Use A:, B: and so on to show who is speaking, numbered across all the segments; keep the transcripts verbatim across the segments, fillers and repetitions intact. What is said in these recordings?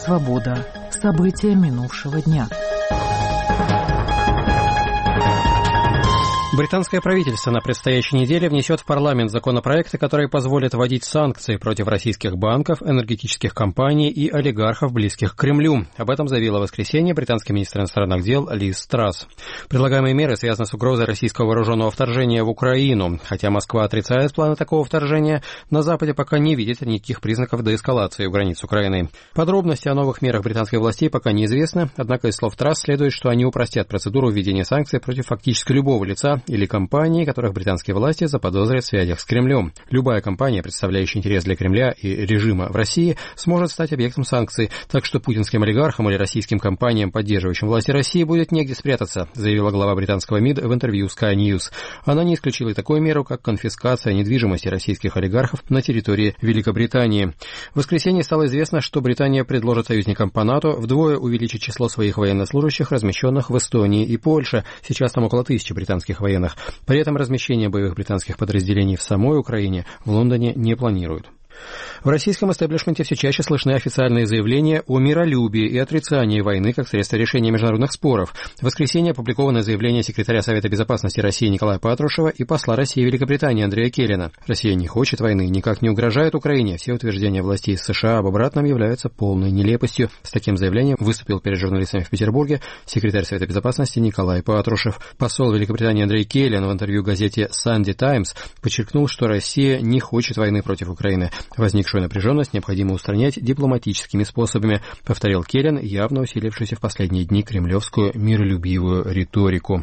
A: Свобода. События минувшего дня.
B: Британское правительство на предстоящей неделе внесет в парламент законопроекты, которые позволят вводить санкции против российских банков, энергетических компаний и олигархов, близких к Кремлю. Об этом заявила в воскресенье британский министр иностранных дел Лиз Трасс. Предлагаемые меры связаны с угрозой российского вооруженного вторжения в Украину. Хотя Москва отрицает планы такого вторжения, на Западе пока не видит никаких признаков деэскалации у границ Украины. Подробности о новых мерах британских властей пока неизвестны, однако из слов Трасс следует, что они упростят процедуру введения санкций против фактически любого лица или компании, которых британские власти заподозрят в связях с Кремлем. Любая компания, представляющая интерес для Кремля и режима в России, сможет стать объектом санкций, так что путинским олигархам или российским компаниям, поддерживающим власти России, будет негде спрятаться, заявила глава британского МИД в интервью Sky News. Она не исключила и такую меру, как конфискация недвижимости российских олигархов на территории Великобритании. В воскресенье стало известно, что Британия предложит союзникам по НАТО вдвое увеличить число своих военнослужащих, размещенных в Эстонии и Польше. Сейчас там около тысячи британских военных. При этом размещение боевых британских подразделений в самой Украине в Лондоне не планируют. В российском истеблишменте все чаще слышны официальные заявления о миролюбии и отрицании войны как средства решения международных споров. В воскресенье опубликовано заявление секретаря Совета безопасности России Николая Патрушева и посла России в Великобритании Андрея Келлина. Россия не хочет войны, никак не угрожает Украине. Все утверждения властей США об обратном являются полной нелепостью. С таким заявлением выступил перед журналистами в Петербурге секретарь Совета безопасности Николай Патрушев. Посол Великобритании Андрей Келлин в интервью газете Sunday Times подчеркнул, что Россия не хочет войны против Украины. Возникшую напряженность необходимо устранять дипломатическими способами, повторил Келлин, явно усилившийся в последние дни кремлевскую миролюбивую риторику.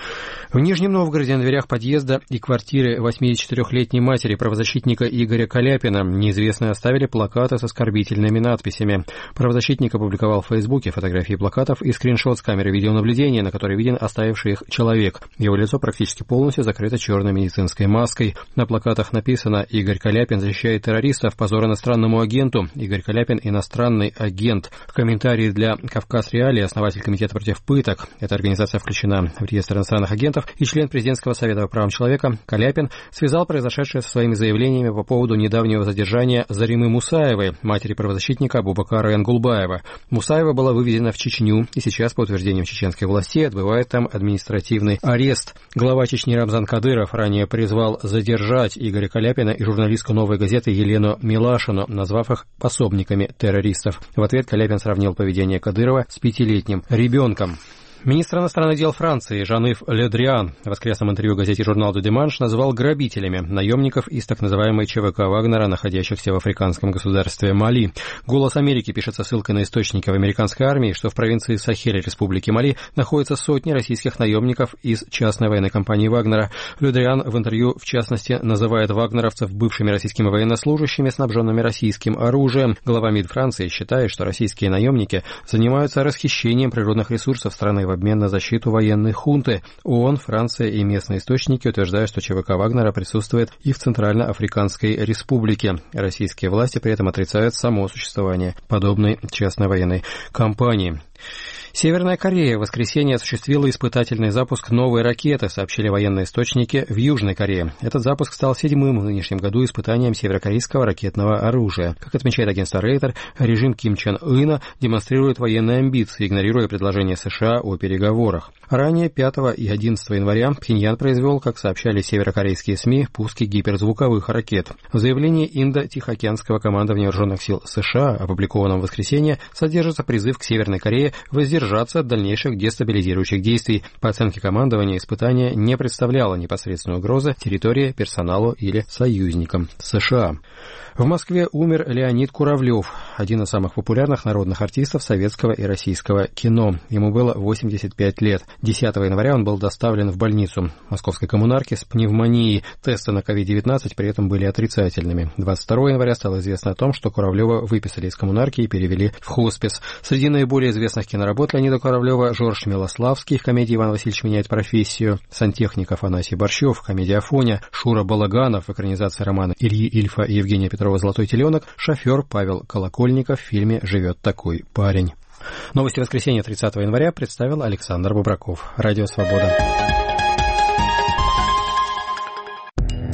B: В Нижнем Новгороде на дверях подъезда и квартиры восьмидесятичетырёхлетней матери правозащитника Игоря Каляпина неизвестные оставили плакаты с оскорбительными надписями. Правозащитник опубликовал в Фейсбуке фотографии плакатов и скриншот с камеры видеонаблюдения, на которой виден оставивший их человек. Его лицо практически полностью закрыто черной медицинской маской. На плакатах написано: «Игорь Каляпин защищает террористов, позор иностранному агенту. Игорь Каляпин – иностранный агент». В комментарии для «Кавказ Реалии» основатель комитета против пыток, эта организация включена в реестр иностранных агентов, и член президентского совета по правам человека Каляпин связал произошедшее со своими заявлениями по поводу недавнего задержания Заримы Мусаевой, матери правозащитника Абубакара Энгулбаева. Мусаева была выведена в Чечню и сейчас, по утверждениям чеченской власти, отбывает там административный арест. Глава Чечни Рамзан Кадыров ранее призвал задержать Игоря Каляпина и журналистку «Новой газеты» Елену Милашину, назвав их пособниками террористов. В ответ Каляпин сравнил поведение Кадырова с пятилетним ребенком. Министр иностранных дел Франции Жан-Ив Ле Дриан в воскресном интервью газете «Журнал де Диманш» назвал грабителями наемников из так называемой ЧВК Вагнера, находящихся в африканском государстве Мали. «Голос Америки» пишет со ссылкой на источники в американской армии, что в провинции Сахель Республики Мали находятся сотни российских наемников из частной военной компании Вагнера. Ле Дриан в интервью, в частности, называет вагнеровцев бывшими российскими военнослужащими, снабженными российским оружием. Глава МИД Франции считает, что российские наемники занимаются расхищением природных ресурсов страны в обмен на защиту военной хунты. ООН, Франция и местные источники утверждают, что ЧВК Вагнера присутствует и в Центральноафриканской Республике. Российские власти при этом отрицают само существование подобной частной военной компании. Северная Корея в воскресенье осуществила испытательный запуск новой ракеты, сообщили военные источники в Южной Корее. Этот запуск стал седьмым в нынешнем году испытанием северокорейского ракетного оружия. Как отмечает агентство Рейтер, режим Ким Чен Ына демонстрирует военные амбиции, игнорируя предложения США о переговорах. Ранее, пятого и одиннадцатого января, Пхеньян произвел, как сообщали северокорейские СМИ, пуски гиперзвуковых ракет. В заявлении Индо-Тихоокеанского командования вооруженных сил США, опубликованном в воскресенье, содержится призыв к Северной Корее воздержаться от дальнейших дестабилизирующих действий. По оценке командования, испытание не представляло непосредственной угрозы территории, персоналу или союзникам США. В Москве умер Леонид Куравлев, один из самых популярных народных артистов советского и российского кино. Ему было восемьдесят пять лет. десятого января он был доставлен в больницу московской коммунарки с пневмонией. Тесты на ковид девятнадцать при этом были отрицательными. двадцать второго января стало известно о том, что Куравлева выписали из коммунарки и перевели в хоспис. Среди наиболее известных киноработ Леонида Куравлева: Жорж Милославский в комедии «Иван Васильевич меняет профессию», сантехник Афанасий Борщев в комедии «Афоня», Шура Балаганов в экранизации романа Ильи Ильфа и Евгения Петрова «Золотой теленок», шофер Павел Колокольников в фильме «Живет такой парень». Новости воскресенья тридцатого января представил Александр Бубраков. Радио «Свобода».